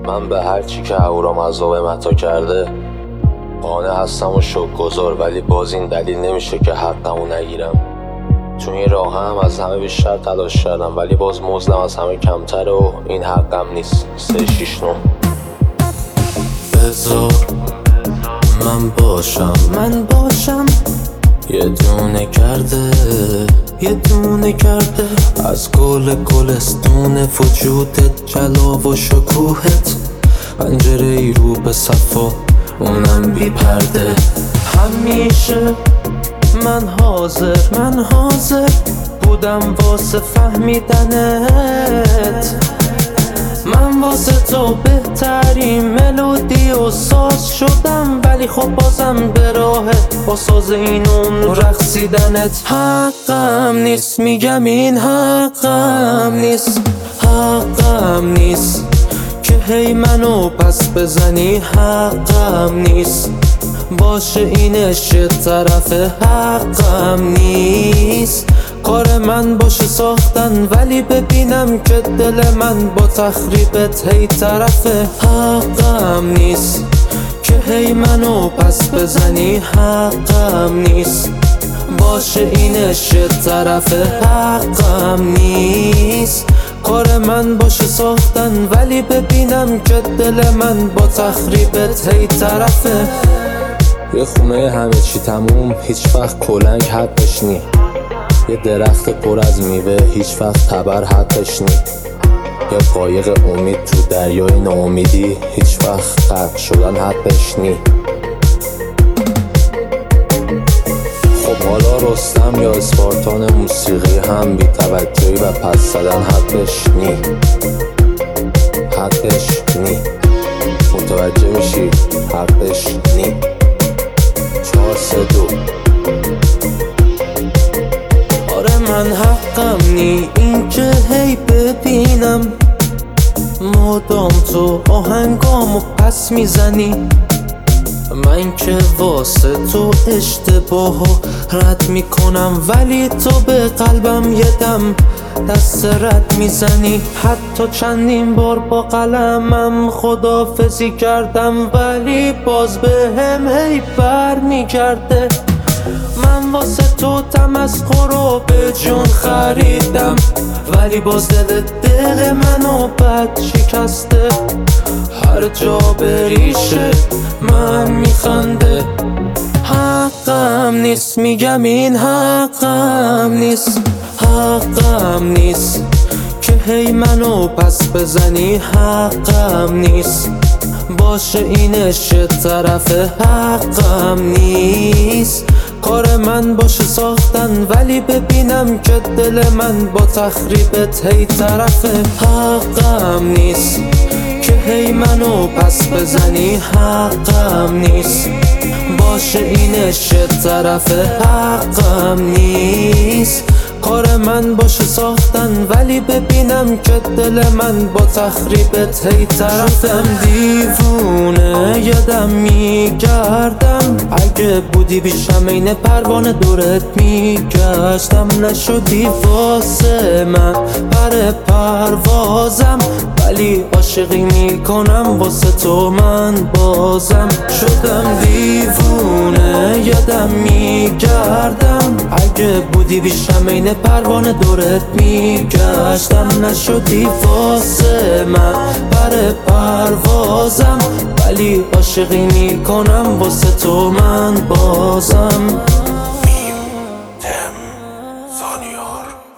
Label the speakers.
Speaker 1: من به هر چی که اهورام عذاب متا کرده قانع هستم و شکرگزار، ولی باز این دلیل نمیشه که حقمو نگیرم. تو این راه هم از همه بیشتر تلاش کردم، ولی باز مزدم از همه کمتره و این حقم نیست. 369
Speaker 2: بذار من باشم یه دونه کرده از گلستون وجودت، جلا و شکوهت، پنجره ای رو به صفا اونم بی پرده. همیشه من حاضر بودم واسه فهمیدنت، من واسه تو بهترین ملودی و ساز شدم، ولی خب بازم به راه با ساز این اون رقصیدنت. حقم نیست، میگم این حقم نیست که هی منو پس بزنی. حقم نیست باشه اینش یه طرفه، حقم نیست کار من باشه ساختن، ولی ببینم که دل من با تخریبت هی طرفه. حقم نیست که هی منو پس بزنی، حقم نیست باشه اینش یه طرفه. حقم نیست کار من باشه ساختن، ولی ببینم که دل من با تخریبت هی طرفه.
Speaker 1: یه خونه همه چی تموم، هیچ وقت کلنگ حقش نی. یه درخت پر از میوه، هیچ وقت تبر حقش نی. یه قایق امید تو دریای ناامیدی، هیچ وقت غرق شدن حقش نی. خب حالا رستم یا اسپارتان موسیقی هم بی توجهی و پس زدن حقش نی. متوجه میشی؟ حقش نی. 432
Speaker 2: آره من حقم نی این که هی ببینم مدام تو آهنگامو پس میزنی. من که واسه تو اشتباهو رد میکنم، ولی تو به قلبم یه دم دست رد میزنی. حتی چندین بار با قلمم خداحافظی کردم، ولی باز به هم هی بر میگرده. من واسه تو تمسخر رو به جون خریدم، ولی باز دل منو بد شکسته. هر جا بریشه من میخنده. حقم نیست، میگم این حقم نیست که هی منو پس بزنی. حقم نیست باشه اینش یه طرفه. حقم نیست کار من باشه ساختن، ولی ببینم که دل من با تخریبت هی طرفه. حقم نیست که هی منو پس بزنی. حقم نیست باشه اینش یه طرفه. حقم نیست کار من باشه ساختن، ولی ببینم که دل من با تخریبت هی طرفه. شدم دیوونه یادم میگردم، اگه بودی بیشم این پروانه دورت میگشتم. نشدی واسه من پر پروازم، ولی عاشقی میکنم واسه تو من بازم. شدم دیوونه یادم میگردم، اگه بودی بیشم این پروانه دورت میگشتم. نشدی واسه من پر پروازم، ولی عاشقی میکنم واسه تو من بازم.
Speaker 3: میم تم ثانیار